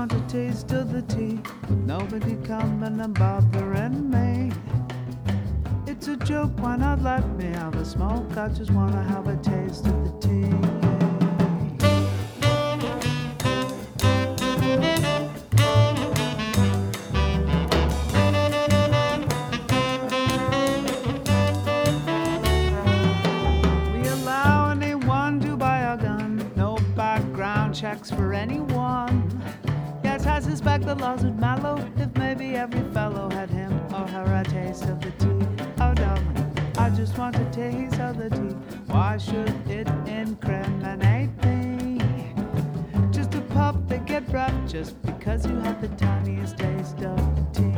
want a taste of the tea, with nobody coming and bothering me. It's a joke, why not let me have a smoke? I just wanna have a taste of the tea. We allow anyone to buy a gun, no background checks for anyone. Yes, I suspect the laws would mellow if maybe every fellow had him or her a taste of the tea. Oh, darling, I just want a taste of the tea. Why should it incriminate me? Just a pup that get rough just because you have the tiniest taste of the tea.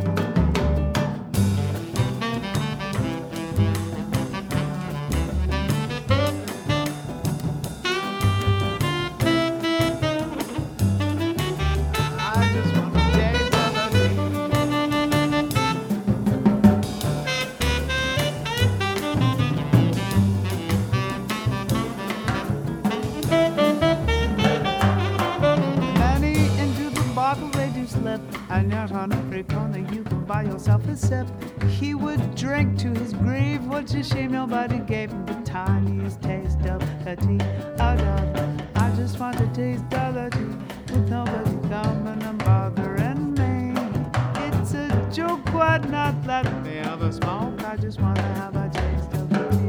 And out on every corner you can buy yourself a sip. He would drink to his grief. What's a shame nobody gave him the tiniest taste of the tea. Oh, darling, I just want a taste of the tea, with nobody coming and bothering me. It's a joke, why not let me have a smoke? I just want to have a taste of the tea.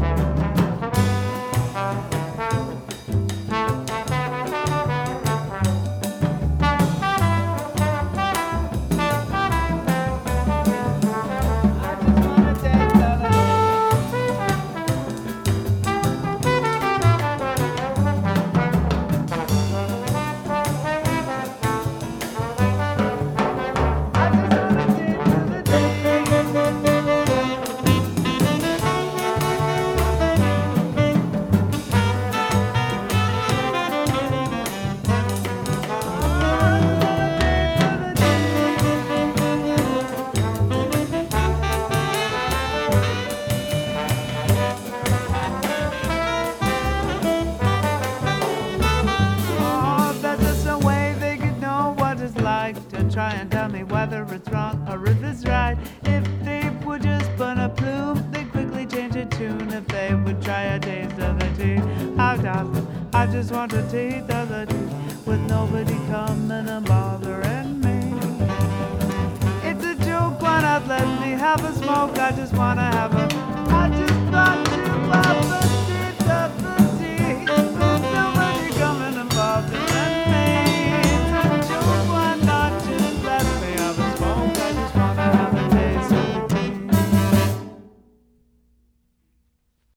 Try and tell me whether it's wrong or if it's right. If they would just burn a plume, they'd quickly change a tune. If they would try a taste of the tea, how darling, I just want a taste of the tea, with nobody coming and bothering me. It's a joke, why not let me have a smoke? I just wanna have a, I just want to